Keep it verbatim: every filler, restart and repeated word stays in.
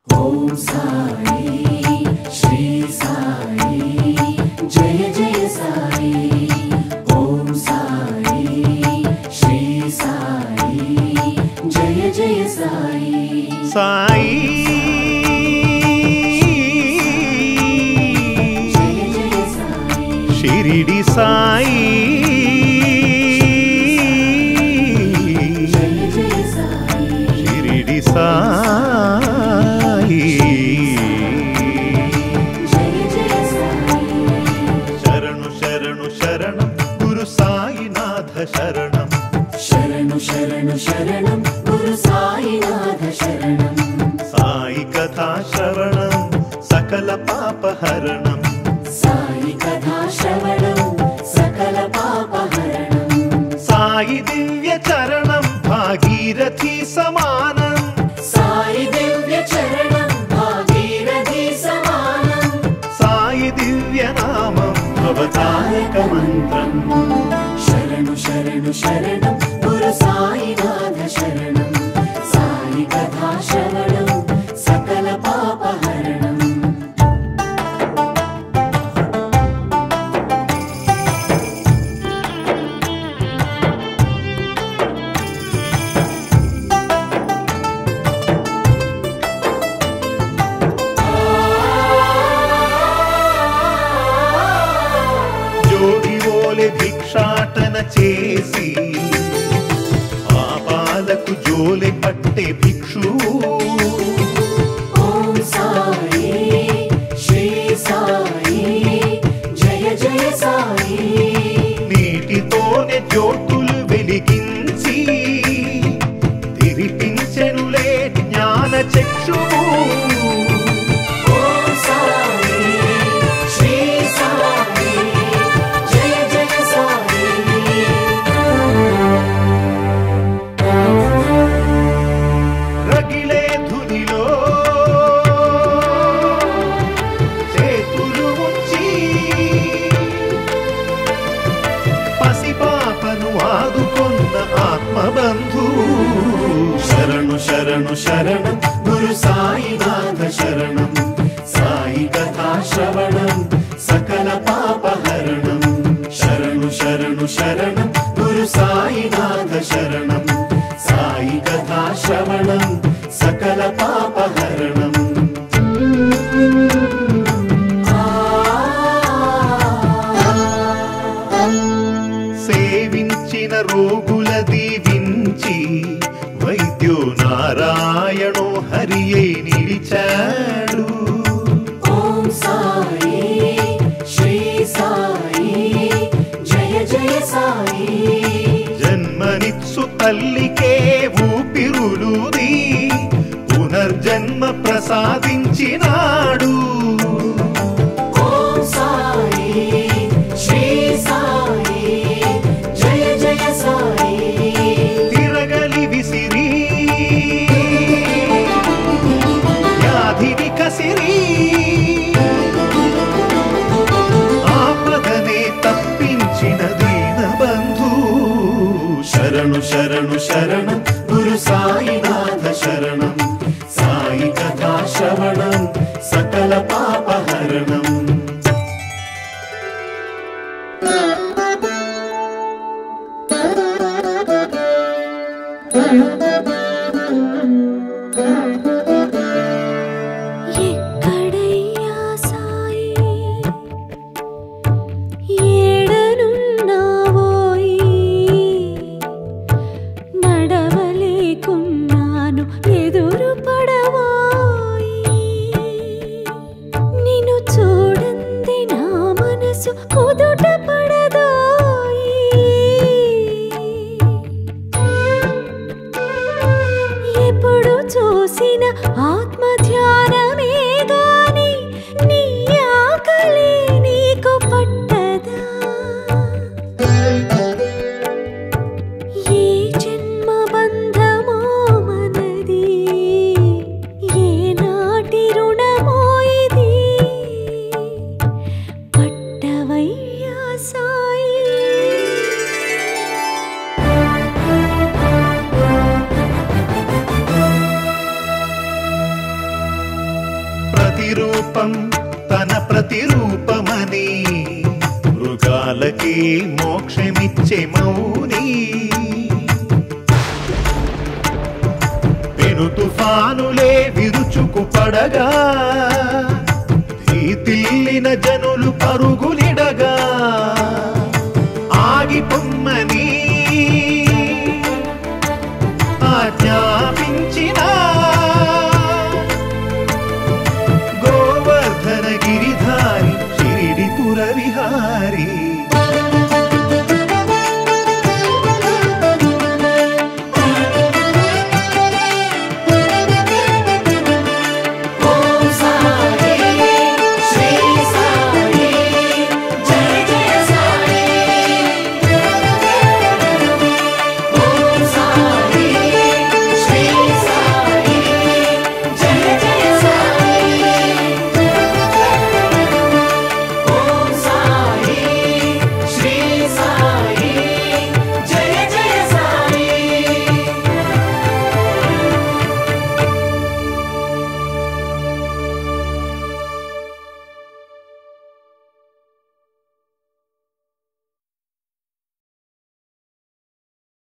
ఓం సాయి శ్రీ సాయి జయ జయ సాయి ఓం సాయి శ్రీ సాయి జయ జయ సాయి సాయి జయ జయ సాయి షిరిడి సాయి జయ జయ సాయి షిరిడి సాయి జయ జయ సాయి శరణు శరణు శరణం గురు సాయినాథ శరణం శరణు శరణు శరణం గురు సాయినాథ శరణం సాయి కథా శ్రవణం సకల పాపహరణం సాయి కథా శ్రవణం సకల పాపహరణం సాయి దివ్య చరణం భాగీరథి సమానం సాయి దివ్య చరణం భాగీరథి సమానం సాయి దివ్య నామం అవతారక మంత్రం శరణు శరణు శరణం గురు సాయినాథ శరణం సాయి కథా శ్రవణం సకల పాపహరణం జోగి ఓలె భిక్షాటన చేసి పాపాలకు జోలె పట్టే భిక్షు ఓం సాయి శ్రీ సాయి జయ జయ సాయి నీటితోనే జ్యోతులు వెలిగించి తిరిపించెనులే జ్ఞాన చక్షువు ఓం సాయి శ్రీ సాయి జయ జయ సాయి రగిలే ధునిలో చేతులు ఉంచి పసిపాపను ఆదుకొన్న ఆత్మబంధు శరణు శరణు శరణం గురు సాయినాథ శరణం సాయి కథా శ్రవణం సకల పాపహరణం శరణు శరణు శరణం గురు సాయినాథ శరణం సాయి కథా శ్రవణం సకల పాపహరణం సేవించిన రోగుల దీవించి వైద్యో నారాయణో హరియే నిలిచాడు ఓం సాయి శ్రీ సాయి జయ జయ సాయి జన్మనిత్సు తల్లికే ఊపిరులుది పునర్జన్మ ప్రసాదించినాడు ఓం సాయి శ్రీ సాయి జయ జయ సాయి తిరగలి విసిరి వ్యాధిని కసిరి ఆపదనే తప్పించిన దీనబంధు శరణు శరణు శరణం గురు సాయినాథ శరణం సాయి కథా శ్రవణం సకల పాపహరణం ఎక్కడయ్యా సాయి ఏడనున్నావోయి నడవలేకున్నాను ఎదురు పడవోయి నిన్ను చూడంది నా మనసు కుదుట పడదోయి ఎప్పుడు చూసిన ఆత్మ ధ్యానమే గాని నీ ఆకలి నీకు పట్టదా ఏ జన్మ బంధమో మనది ఏ నాటి రుణమో ఇది పట్టవయ్యా సాయి ప్రతిరూపం తన ప్రతిరూపమని మృగాలకి మోక్షమిచ్చే మౌని పెను తుఫానులే విరుచుకు పడగా భీతిల్లిన జనులు పరుగులిడగా ఆగి పొంగి